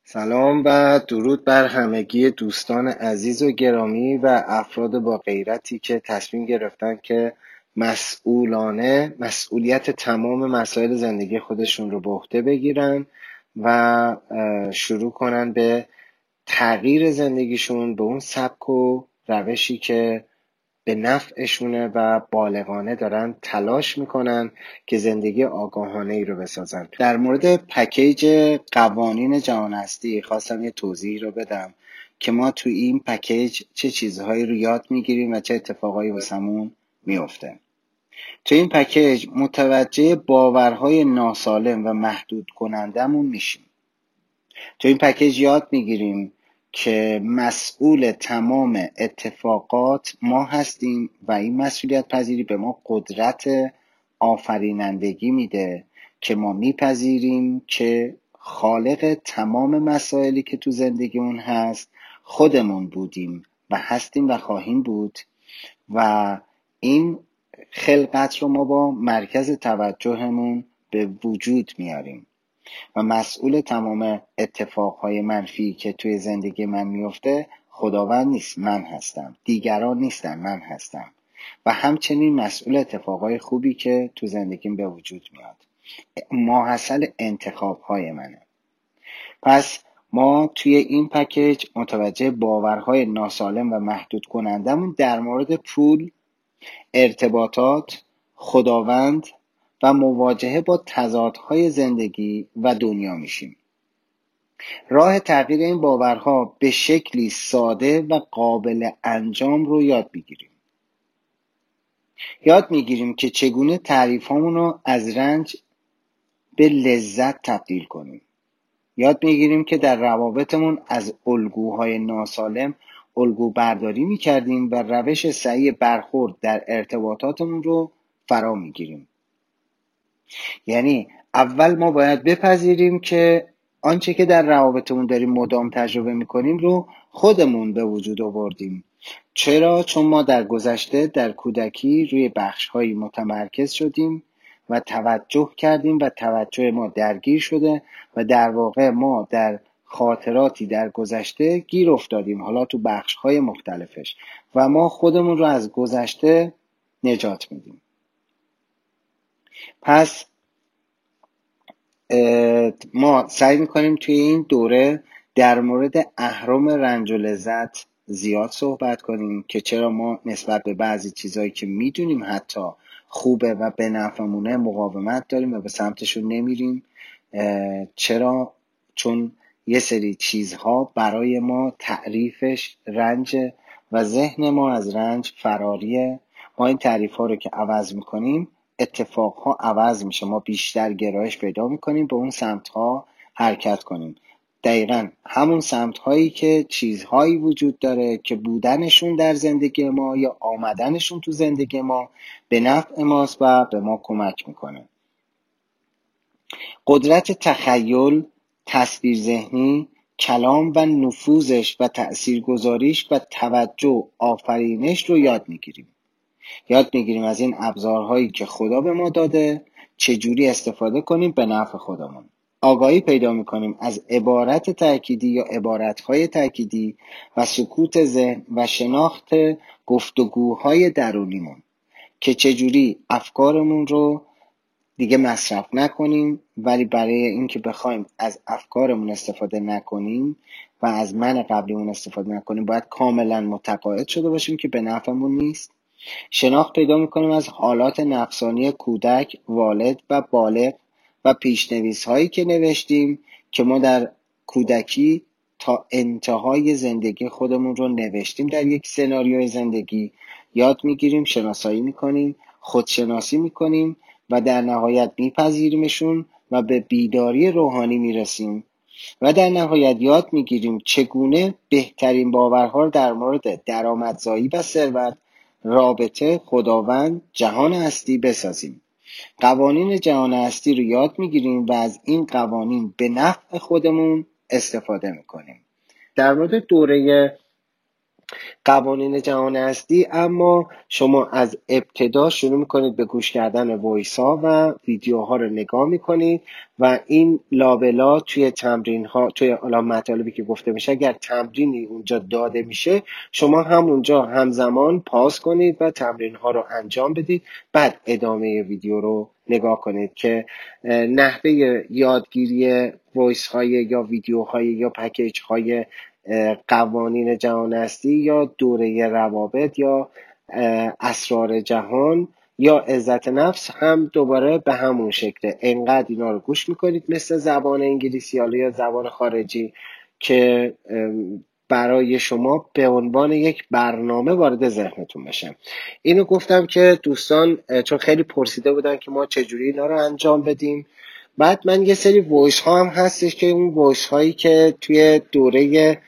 سلام و درود بر همگی دوستان عزیز و گرامی و افراد با غیرتی که تصمیم گرفتن که مسئولانه مسئولیت تمام مسائل زندگی خودشون رو به عهده بگیرن و شروع کنن به تغییر زندگیشون به اون سبک و روشی که به نفعشونه و بالغانه دارن تلاش میکنن که زندگی آگاهانه ای رو بسازن. در مورد پکیج قوانین جهان هستی خواستم یه توضیح رو بدم که ما تو این پکیج چه چیزهایی رو یاد میگیریم و چه اتفاقایی واسمون میفته. تو این پکیج متوجه باورهای ناسالم و محدود کنندمون میشیم. تو این پکیج یاد میگیریم که مسئول تمام اتفاقات ما هستیم و این مسئولیت پذیری به ما قدرت آفرینندگی میده که ما میپذیریم که خالق تمام مسائلی که تو زندگیمون هست خودمون بودیم و هستیم و خواهیم بود و این خلقت رو ما با مرکز توجهمون به وجود میاریم و مسئول تمام اتفاقهای منفی که توی زندگی من میفته خداوند نیست، من هستم. دیگران نیستن، من هستم. و همچنین مسئول اتفاقهای خوبی که تو زندگیم به وجود میاد ماحصل انتخابهای منه. پس ما توی این پکیج متوجه باورهای ناسالم و محدود کنندمون در مورد پول، ارتباطات، خداوند و مواجهه با تضادهای زندگی و دنیا میشیم. راه تغییر این باورها به شکلی ساده و قابل انجام رو یاد میگیریم. یاد میگیریم که چگونه تعریفامون رو از رنج به لذت تبدیل کنیم. یاد میگیریم که در روابطمون از الگوهای ناسالم الگو برداری میکردیم و روش صحیح برخورد در ارتباطاتمون رو فرا میگیریم. یعنی اول ما باید بپذیریم که آنچه که در روابطمون داریم مدام تجربه میکنیم رو خودمون به وجود آوردیم. چرا؟ چون ما در گذشته در کودکی روی بخش‌هایی متمرکز شدیم و توجه کردیم و توجه ما درگیر شده و در واقع ما در خاطراتی در گذشته گیر افتادیم، حالا تو بخش‌های مختلفش، و ما خودمون رو از گذشته نجات میدیم. پس ما سعی میکنیم توی این دوره در مورد اهرم رنج و لذت زیاد صحبت کنیم که چرا ما نسبت به بعضی چیزایی که میدونیم حتی خوبه و به نفعمونه مقاومت داریم و به سمتشون نمیریم. چرا؟ چون یه سری چیزها برای ما تعریفش رنج و ذهن ما از رنج فراریه. ما این تعریف ها رو که عوض میکنیم اتفاقها عوض میشه، ما بیشتر گرایش پیدا میکنیم به اون سمتها حرکت کنیم. دقیقا همون سمتهایی که چیزهایی وجود داره که بودنشون در زندگی ما یا آمدنشون تو زندگی ما به نفع ماست و به ما کمک میکنه. قدرت تخیل، تصویر ذهنی، کلام و نفوذش و تأثیرگذاریش و توجه آفرینش رو یاد میگیریم. یاد میگیریم از این ابزارهایی که خدا به ما داده چجوری استفاده کنیم به نفع خودمون. آگاهی پیدا میکنیم از عبارت تأکیدی یا عبارتهای تأکیدی و سکوت ذهن و شناخت گفتگوهای درونیمون که چجوری افکارمون رو دیگه مصرف نکنیم، ولی برای اینکه بخوایم از افکارمون استفاده نکنیم و از من قبلیمون استفاده نکنیم باید کاملا متقاعد شده باشیم که به نفعمون نیست. شناخت پیدا میکنیم از حالات نفسانی کودک، والد و بالغ و پیشنویس هایی که نوشتیم که ما در کودکی تا انتهای زندگی خودمون رو نوشتیم در یک سناریوی زندگی. یاد میگیریم، شناسایی میکنیم، خودشناسی میکنیم و در نهایت میپذیریمشون و به بیداری روحانی میرسیم و در نهایت یاد میگیریم چگونه بهترین باورها در مورد درآمدزایی و ثروت، رابطه، خداوند، جهان هستی بسازیم. قوانین جهان هستی رو یاد میگیریم و از این قوانین به نفع خودمون استفاده میکنیم. در مورد دوره قوانین جهان هستی، اما شما از ابتدا شروع میکنید به گوش کردن وایس ها و ویدیوها رو نگاه میکنید و این لابلا توی تمرین ها، توی مطالبی که گفته میشه، اگر تمرینی اونجا داده میشه شما همونجا همزمان پاس کنید و تمرین ها رو انجام بدید، بعد ادامه ویدیو رو نگاه کنید که نحوه یادگیری وایس های یا ویدیوهای یا پکیج های قوانین جهان هستی یا دوره روابط یا اسرار جهان یا عزت نفس هم دوباره به همون شکله. انقدر اینا رو گوش میکنید مثل زبان انگلیسی یا زبان خارجی که برای شما به عنوان یک برنامه وارد ذهنتون بشه. اینو گفتم که دوستان چون خیلی پرسیده بودن که ما چجوری اینا رو انجام بدیم. بعد من یه سری وایس ها هم هستش که اون وایس هایی که توی دوره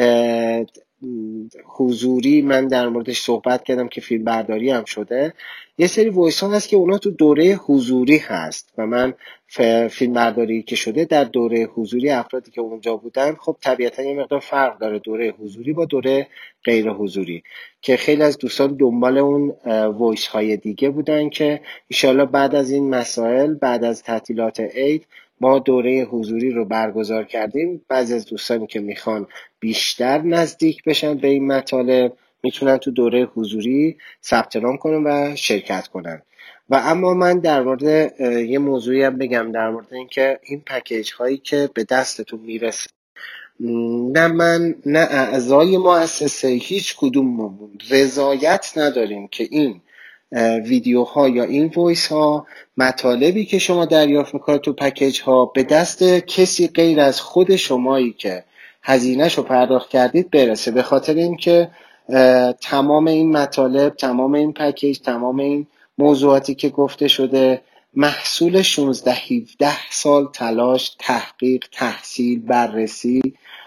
حضوری من در موردش صحبت کردم که فیلم برداری هم شده، یه سری وایس ها هست که اونا تو دوره حضوری هست و من فیلم برداری که شده در دوره حضوری افرادی که اونجا بودن، خب طبیعتا یه مقدار فرق داره دوره حضوری با دوره غیر حضوری، که خیلی از دوستان دنبال اون وایس های دیگه بودن که انشالله بعد از این مسائل، بعد از تعطیلات عید ما دوره حضوری رو برگزار کردیم. بعضی از دوستانی که میخوان بیشتر نزدیک بشن به این مطالب میتونن تو دوره حضوری ثبت نام کنن و شرکت کنن. و اما من در مورد یه موضوعی هم بگم در مورد اینکه این پکیج هایی که به دستتون میرسه، نه من نه اعضای مؤسسه هیچ کدوم رضایت نداریم که این ویدیوها یا این وایس ها، مطالبی که شما دریافت میکنید تو پکیج ها، به دست کسی غیر از خود شمایی که هزینه‌شو پرداخت کردید برسه. به خاطر اینکه تمام این مطالب، تمام این پکیج، تمام این موضوعاتی که گفته شده محصول 16-17 سال تلاش، تحقیق، تحصیل، بررسی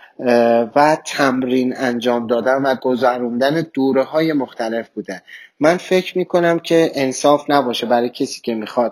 و تمرین انجام دادن و گذروندن دوره های مختلف بوده. من فکر میکنم که انصاف نباشه برای کسی که میخواد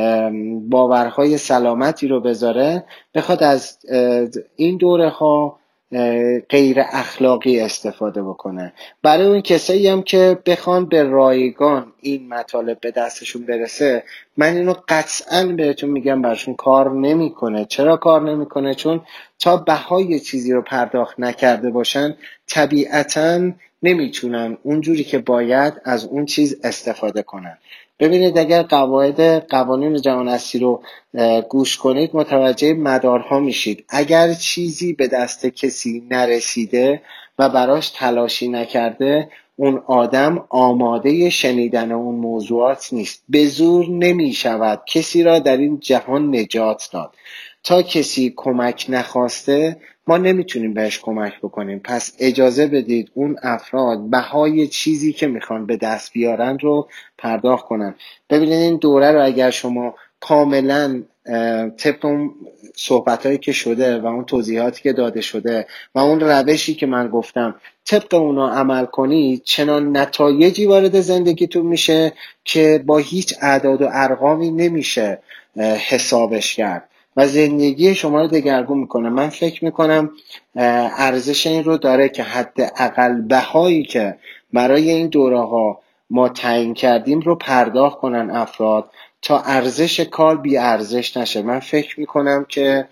باورهای سلامتی رو بذاره بخواد از این دوره ها غیر اخلاقی استفاده بکنه. برای اون کسایی هم که بخوان به رایگان این مطالب به دستشون برسه، من اینو قطعا بهتون میگم براشون کار نمیکنه. چرا کار نمیکنه؟ چون تا بهای چیزی رو پرداخت نکرده باشن طبیعتاً نمیتونن اونجوری که باید از اون چیز استفاده کنن. ببینید اگر قوانین جهان هستی رو گوش کنید متوجه مدارها میشید. اگر چیزی به دست کسی نرسیده و براش تلاشی نکرده، اون آدم آماده شنیدن اون موضوعات نیست. به زور نمیشود کسی را در این جهان نجات داد. تا کسی کمک نخواسته ما نمیتونیم بهش کمک بکنیم. پس اجازه بدید اون افراد بهای چیزی که میخوان به دست بیارن رو پرداخت کنن. ببینید این دوره رو اگر شما کاملا طبق اون صحبتایی که شده و اون توضیحاتی که داده شده و اون روشی که من گفتم طبق اونا عمل کنید، چنان نتایجی وارد زندگیتون میشه که با هیچ اعداد و ارقامی نمیشه حسابش کرد و زندگی شما رو دگرگون میکنه. من فکر میکنم ارزش این رو داره که حداقل بهایی که برای این دوره ها ما تعیین کردیم رو پرداخت کنن افراد تا ارزش کار بی ارزش نشه. من فکر میکنم که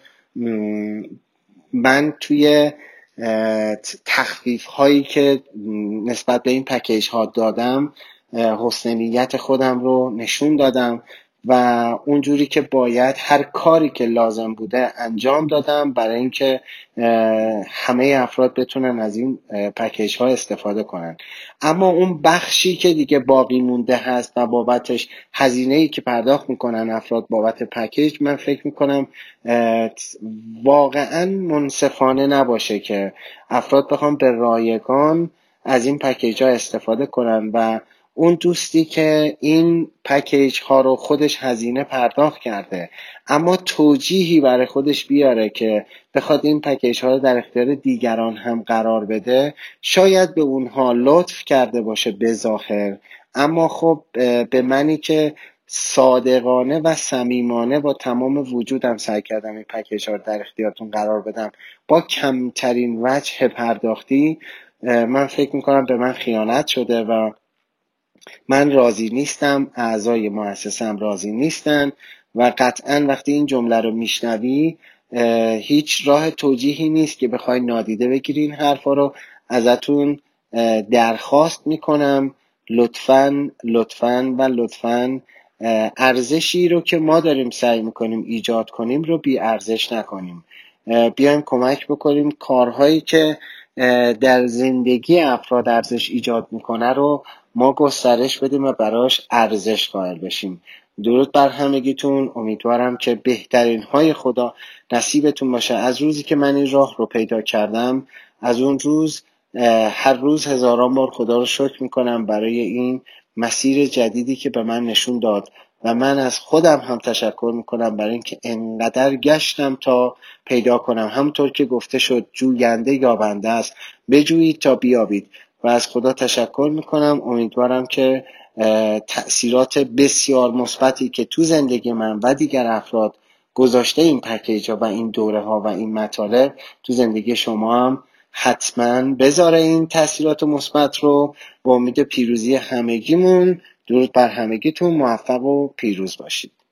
من توی تخفیف هایی که نسبت به این پکیج ها دادم حسن نیت خودم رو نشون دادم و اونجوری که باید هر کاری که لازم بوده انجام دادم برای اینکه همه افراد بتونن از این پکیج ها استفاده کنن. اما اون بخشی که دیگه باقی مونده هست و بابتش هزینه‌ای که پرداخت میکنن افراد بابت پکیج، من فکر میکنم واقعا منصفانه نباشه که افراد بخوام به رایگان از این پکیج ها استفاده کنن و اون دوستی که این پکیج ها رو خودش هزینه پرداخت کرده اما توجیهی برای خودش بیاره که بخواد این پکیج ها رو در اختیار دیگران هم قرار بده، شاید به اونها لطف کرده باشه به ظاهر، اما خب به منی که صادقانه و صمیمانه با تمام وجودم سعی کردم این پکیج ها رو در اختیارتون قرار بدم با کمترین وجه پرداختی، من فکر میکنم به من خیانت شده و من راضی نیستم، اعضای مؤسسه‌ام راضی نیستن و قطعا وقتی این جمله رو میشنوی هیچ راه توجیهی نیست که بخوای نادیده بگیری این حرفا رو. ازتون درخواست میکنم لطفاً لطفاً و لطفاً ارزشی رو که ما داریم سعی میکنیم ایجاد کنیم رو بی ارزش نکنیم. بیایم کمک بکنیم کارهایی که در زندگی افراد ارزش ایجاد میکنه رو ما گسترش بدیم و براش ارزش قائل بشیم. درود بر همگیتون. امیدوارم که بهترین های خدا نصیبتون باشه. از روزی که من این راه رو پیدا کردم، از اون روز هر روز هزاران بار خدا رو شکر میکنم برای این مسیر جدیدی که به من نشون داد و من از خودم هم تشکر میکنم برای اینکه انقدر گشتم تا پیدا کنم. همونطور که گفته شد جوینده یابنده است، بجویید تا بیابید. و از خدا تشکر میکنم. امیدوارم که تأثیرات بسیار مثبتی که تو زندگی من و دیگر افراد گذاشته این پکیج ها و این دوره ها و این مطالب تو زندگی شما هم حتما بذاره این تأثیرات مثبت رو. با امید پیروزی همگیمون. درود بر همگیتون. موفق و پیروز باشید.